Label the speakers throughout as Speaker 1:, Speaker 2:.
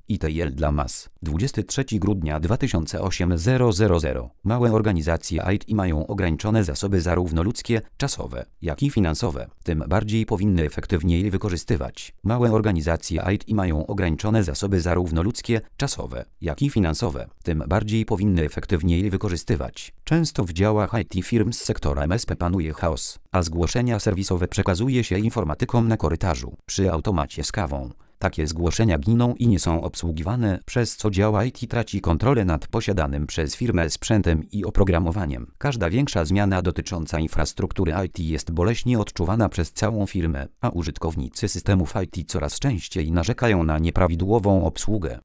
Speaker 1: ITL dla mas. 23 grudnia 2008 000. Małe organizacje IT mają ograniczone zasoby zarówno ludzkie, czasowe, jak i finansowe. Tym bardziej powinny efektywnie je wykorzystywać. Małe organizacje IT mają ograniczone zasoby zarówno ludzkie, czasowe, jak i finansowe. Tym bardziej powinny efektywnie je wykorzystywać. Często w działach IT firm z sektora MSP panuje chaos, a zgłoszenia serwisowe przekazuje się informatykom na korytarzu, przy automacie z kawą. Takie zgłoszenia giną i nie są obsługiwane, przez co dział IT traci kontrolę nad posiadanym przez firmę sprzętem i oprogramowaniem. Każda większa zmiana dotycząca infrastruktury IT jest boleśnie odczuwana przez całą firmę, a użytkownicy systemów IT coraz częściej narzekają na nieprawidłową obsługę.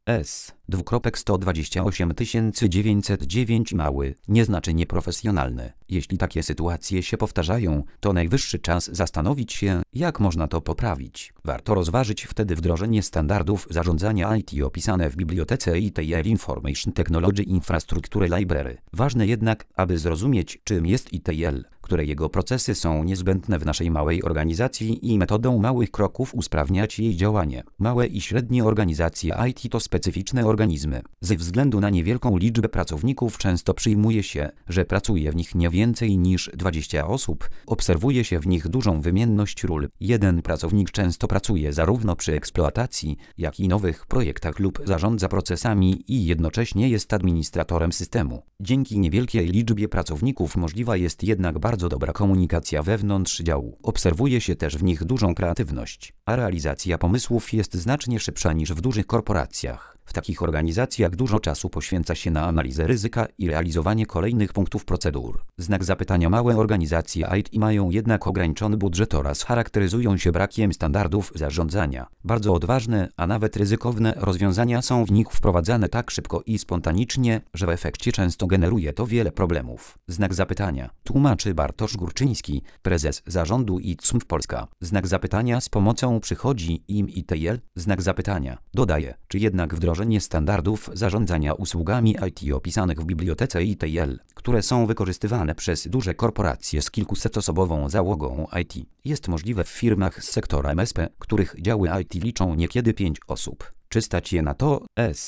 Speaker 1: 128909 mały nie znaczy nieprofesjonalny. Jeśli takie sytuacje się powtarzają, to najwyższy czas zastanowić się, jak można to poprawić. Warto rozważyć wtedy wdrożenie standardów zarządzania IT opisane w bibliotece ITL Information Technology Infrastructure Library. Ważne jednak, aby zrozumieć, czym jest ITL, które jego procesy są niezbędne w naszej małej organizacji i metodą małych kroków usprawniać jej działanie. Małe i średnie organizacje IT to specyficzne organizmy. Ze względu na niewielką liczbę pracowników często przyjmuje się, że pracuje w nich nie więcej niż 20 osób. Obserwuje się w nich dużą wymienność ról. Jeden pracownik często pracuje zarówno przy eksploatacji, jak i nowych projektach lub zarządza procesami i jednocześnie jest administratorem systemu. Dzięki niewielkiej liczbie pracowników możliwa jest jednak bardzo dobra komunikacja wewnątrz działu. Obserwuje się też w nich dużą kreatywność, a realizacja pomysłów jest znacznie szybsza niż w dużych korporacjach. W takich organizacjach dużo czasu poświęca się na analizę ryzyka i realizowanie kolejnych punktów procedur. Znak zapytania: małe organizacje IT mają jednak ograniczony budżet oraz charakteryzują się brakiem standardów zarządzania. Bardzo odważne, a nawet ryzykowne rozwiązania są w nich wprowadzane tak szybko i spontanicznie, że w efekcie często generuje to wiele problemów. Znak zapytania. Tłumaczy Bartosz Górczyński, prezes zarządu ITSMF Polska. Znak zapytania: z pomocą przychodzi im ITL? Znak zapytania. Dodaje, czy jednak wdrożenie standardów zarządzania usługami IT opisanych w bibliotece ITL, które są wykorzystywane przez duże korporacje z kilkusetosobową załogą IT, jest możliwe w firmach z sektora MSP, których działy IT liczą niekiedy 5 osób. Czy stać je na to?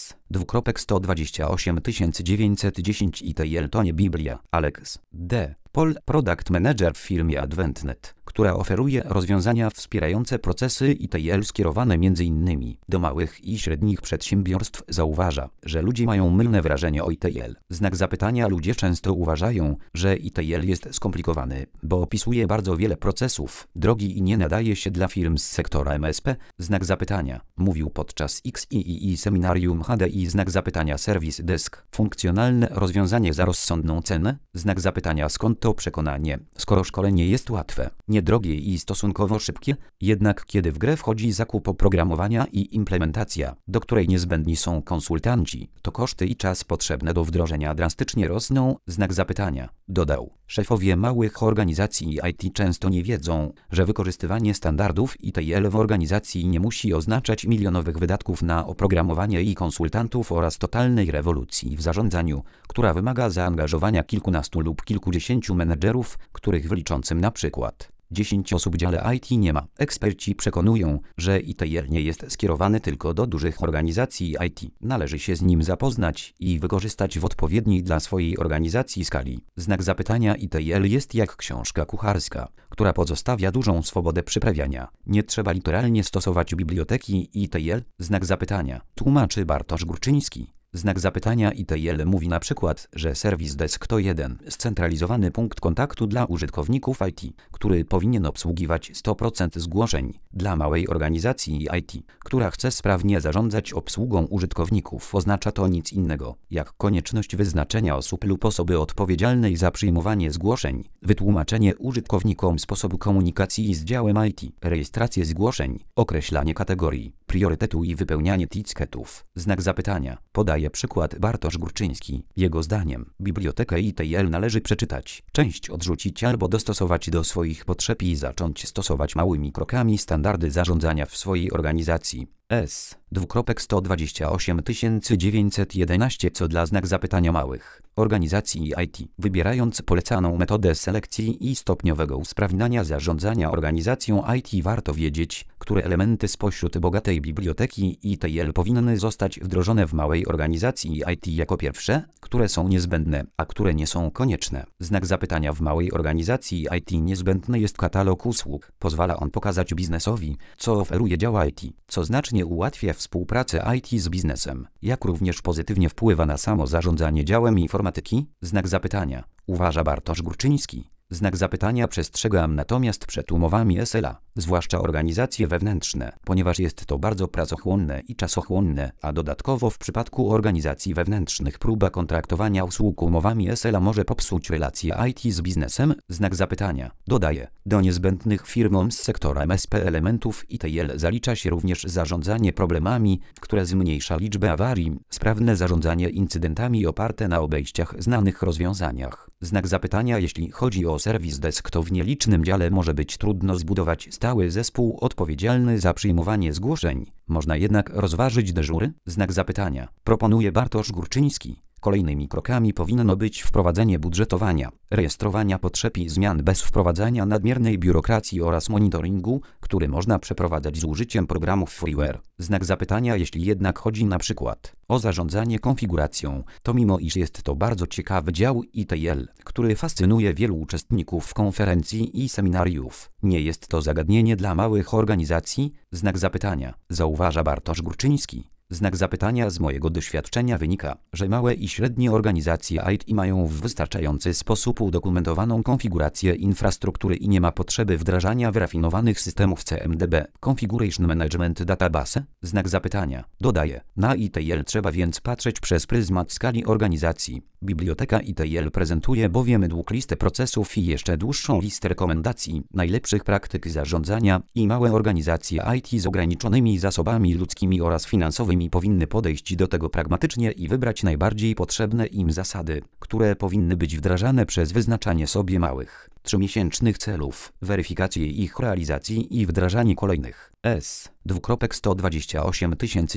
Speaker 1: 128910 ITL to nie Biblia. Alex D. Paul, Product Manager w firmie AdventNet, która oferuje rozwiązania wspierające procesy ITL skierowane m.in. do małych i średnich przedsiębiorstw, zauważa, że ludzie mają mylne wrażenie o ITL. Znak zapytania. Ludzie często uważają, że ITL jest skomplikowany, bo opisuje bardzo wiele procesów, drogi i nie nadaje się dla firm z sektora MSP. Znak zapytania. Mówił podczas XII seminarium HDI. Znak zapytania. Service Desk. Funkcjonalne rozwiązanie za rozsądną cenę? Znak zapytania. Skąd to przekonanie, skoro szkolenie jest łatwe, niedrogie i stosunkowo szybkie? Jednak kiedy w grę wchodzi zakup oprogramowania i implementacja, do której niezbędni są konsultanci, to koszty i czas potrzebne do wdrożenia drastycznie rosną. Znak zapytania. Dodał, szefowie małych organizacji IT często nie wiedzą, że wykorzystywanie standardów ITL w organizacji nie musi oznaczać milionowych wydatków na oprogramowanie i konsultantów oraz totalnej rewolucji w zarządzaniu, która wymaga zaangażowania kilkunastu lub kilkudziesięciu menedżerów, których w liczącym na przykład 10 osób w dziale IT nie ma. Eksperci przekonują, że ITL nie jest skierowany tylko do dużych organizacji IT. Należy się z nim zapoznać i wykorzystać w odpowiedniej dla swojej organizacji skali. Znak zapytania. ITL jest jak książka kucharska, która pozostawia dużą swobodę przyprawiania. Nie trzeba literalnie stosować biblioteki ITL. Znak zapytania. Tłumaczy Bartosz Górczyński. Znak zapytania. ITL mówi na przykład, że Service Desk to jeden scentralizowany punkt kontaktu dla użytkowników IT, który powinien obsługiwać 100% zgłoszeń. Dla małej organizacji IT, która chce sprawnie zarządzać obsługą użytkowników, oznacza to nic innego, jak konieczność wyznaczenia osób lub osoby odpowiedzialnej za przyjmowanie zgłoszeń, wytłumaczenie użytkownikom sposobu komunikacji z działem IT, rejestrację zgłoszeń, określanie kategorii, priorytetu i wypełnianie ticketów. Znak zapytania. Podaje przykład Bartosz Górczyński. Jego zdaniem bibliotekę ITL należy przeczytać, część odrzucić albo dostosować do swoich potrzeb i zacząć stosować małymi krokami standardy zarządzania w swojej organizacji. S:128 911 co dla znak zapytania małych organizacji IT. Wybierając polecaną metodę selekcji i stopniowego usprawniania zarządzania organizacją IT, warto wiedzieć, które elementy spośród bogatej biblioteki ETL powinny zostać wdrożone w małej organizacji IT jako pierwsze, które są niezbędne, a które nie są konieczne. Znak zapytania w małej organizacji IT niezbędny jest katalog usług. Pozwala on pokazać biznesowi, co oferuje dział IT, co znacznie ułatwia współpracę IT z biznesem, jak również pozytywnie wpływa na samo zarządzanie działem informatyki. Znak zapytania, uważa Bartosz Górczyński. Znak zapytania przestrzegam natomiast przed umowami SLA, zwłaszcza organizacje wewnętrzne, ponieważ jest to bardzo pracochłonne i czasochłonne, a dodatkowo w przypadku organizacji wewnętrznych próba kontraktowania usług umowami SLA może popsuć relacje IT z biznesem. Znak zapytania, dodaje, do niezbędnych firmom z sektora MSP elementów ETL zalicza się również zarządzanie problemami, które zmniejsza liczbę awarii, sprawne zarządzanie incydentami oparte na obejściach znanych rozwiązaniach. Znak zapytania, jeśli chodzi o serwis desk, to w nielicznym dziale może być trudno zbudować stały zespół odpowiedzialny za przyjmowanie zgłoszeń. Można jednak rozważyć dyżury? Znak zapytania, proponuje Bartosz Górczyński. Kolejnymi krokami powinno być wprowadzenie budżetowania, rejestrowania potrzeb i zmian bez wprowadzania nadmiernej biurokracji oraz monitoringu, który można przeprowadzać z użyciem programów freeware. Znak zapytania, jeśli jednak chodzi na przykład o zarządzanie konfiguracją, to mimo iż jest to bardzo ciekawy dział ETL, który fascynuje wielu uczestników konferencji i seminariów, nie jest to zagadnienie dla małych organizacji? Znak zapytania, zauważa Bartosz Górczyński. Znak zapytania, z mojego doświadczenia wynika, że małe i średnie organizacje IT mają w wystarczający sposób udokumentowaną konfigurację infrastruktury i nie ma potrzeby wdrażania wyrafinowanych systemów CMDB, Configuration Management Database. Znak zapytania, dodaje, na ETL trzeba więc patrzeć przez pryzmat skali organizacji. Biblioteka ETL prezentuje bowiem długlistę procesów i jeszcze dłuższą listę rekomendacji, najlepszych praktyk zarządzania i małe organizacje IT z ograniczonymi zasobami ludzkimi oraz finansowymi powinny podejść do tego pragmatycznie i wybrać najbardziej potrzebne im zasady, które powinny być wdrażane przez wyznaczanie sobie małych, 3-miesięcznych celów, weryfikację ich realizacji i wdrażanie kolejnych. S:128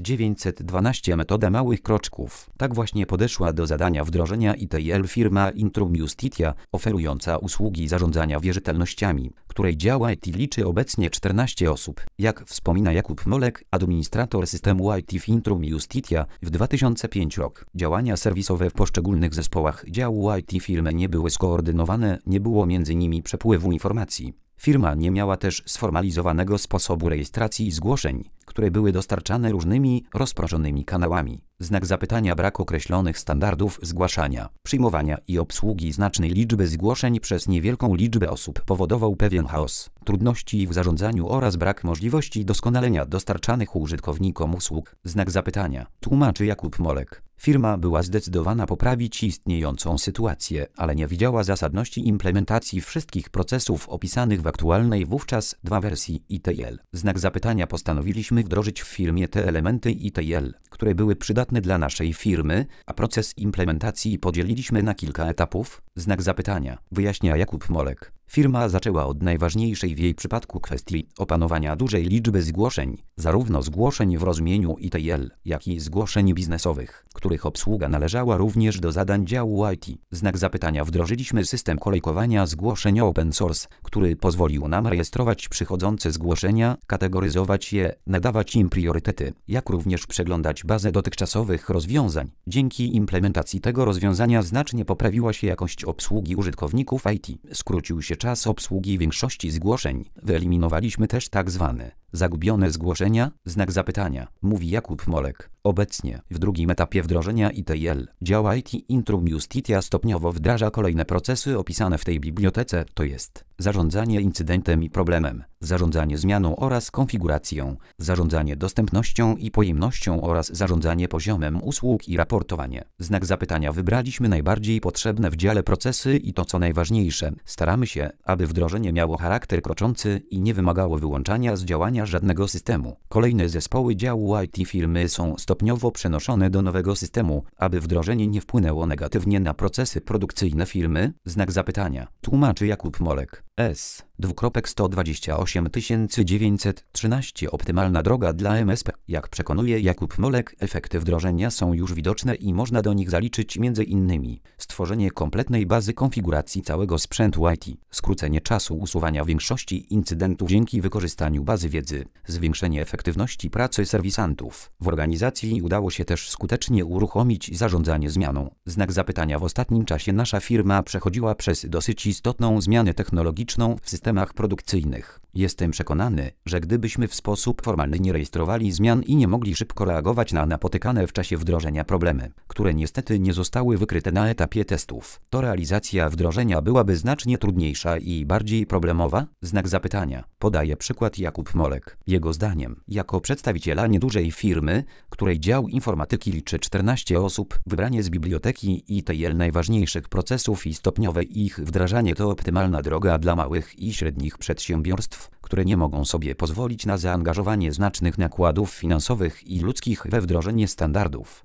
Speaker 1: 912 metoda małych kroczków. Tak właśnie podeszła do zadania wdrożenia ETL firma Intrum Justitia, oferująca usługi zarządzania wierzytelnościami, której dział IT liczy obecnie 14 osób. Jak wspomina Jakub Molek, administrator systemu IT w Intrum Justitia, w 2005 rok działania serwisowe w poszczególnych zespołach działu IT firmy nie były skoordynowane, nie było między nimi przepływu informacji. Firma nie miała też sformalizowanego sposobu rejestracji i zgłoszeń, które były dostarczane różnymi rozproszonymi kanałami. Znak zapytania, brak określonych standardów zgłaszania, przyjmowania i obsługi znacznej liczby zgłoszeń przez niewielką liczbę osób powodował pewien chaos, trudności w zarządzaniu oraz brak możliwości doskonalenia dostarczanych użytkownikom usług. Znak zapytania, tłumaczy Jakub Molek. Firma była zdecydowana poprawić istniejącą sytuację, ale nie widziała zasadności implementacji wszystkich procesów opisanych w aktualnej wówczas wersji ETL. Znak zapytania, postanowiliśmy wdrożyć w firmie te elementy ETL, które były przydatne dla naszej firmy, a proces implementacji podzieliliśmy na kilka etapów. Znak zapytania, wyjaśnia Jakub Molek. Firma zaczęła od najważniejszej w jej przypadku kwestii opanowania dużej liczby zgłoszeń, zarówno zgłoszeń w rozumieniu ETL, jak i zgłoszeń biznesowych, których obsługa należała również do zadań działu IT. Znak zapytania, wdrożyliśmy system kolejkowania zgłoszeń open source, który pozwolił nam rejestrować przychodzące zgłoszenia, kategoryzować je, nadawać im priorytety, jak również przeglądać bazę dotychczasowych rozwiązań. Dzięki implementacji tego rozwiązania znacznie poprawiła się jakość obsługi użytkowników IT. Skrócił się czas obsługi większości zgłoszeń. Wyeliminowaliśmy też tzw. zagubione zgłoszenia? Znak zapytania, mówi Jakub Molek. Obecnie, w drugim etapie wdrożenia ETL, dział IT Intrum Justitia stopniowo wdraża kolejne procesy opisane w tej bibliotece, to jest zarządzanie incydentem i problemem, zarządzanie zmianą oraz konfiguracją, zarządzanie dostępnością i pojemnością oraz zarządzanie poziomem usług i raportowanie. Znak zapytania, wybraliśmy najbardziej potrzebne w dziale procesy i to co najważniejsze, staramy się, aby wdrożenie miało charakter kroczący i nie wymagało wyłączania z działania żadnego systemu. Kolejne zespoły działu IT firmy są stopniowo przenoszone do nowego systemu, aby wdrożenie nie wpłynęło negatywnie na procesy produkcyjne firmy. Znak zapytania, tłumaczy Jakub Molek. S. 128 913 optymalna droga dla MSP. Jak przekonuje Jakub Molek, efekty wdrożenia są już widoczne i można do nich zaliczyć m.in. stworzenie kompletnej bazy konfiguracji całego sprzętu IT, skrócenie czasu usuwania większości incydentów dzięki wykorzystaniu bazy wiedzy, zwiększenie efektywności pracy serwisantów. W organizacji udało się też skutecznie uruchomić zarządzanie zmianą. Znak zapytania: w ostatnim czasie nasza firma przechodziła przez dosyć istotną zmianę technologiczną w systemach produkcyjnych. Jestem przekonany, że gdybyśmy w sposób formalny nie rejestrowali zmian i nie mogli szybko reagować na napotykane w czasie wdrożenia problemy, które niestety nie zostały wykryte na etapie testów, to realizacja wdrożenia byłaby znacznie trudniejsza i bardziej problemowa? Znak zapytania. Podaje przykład Jakub Molek. Jego zdaniem, jako przedstawiciela niedużej firmy, której dział informatyki liczy 14 osób, wybranie z biblioteki ETL najważniejszych procesów i stopniowe ich wdrażanie to optymalna droga dla małych i średnich przedsiębiorstw, które nie mogą sobie pozwolić na zaangażowanie znacznych nakładów finansowych i ludzkich we wdrożenie standardów.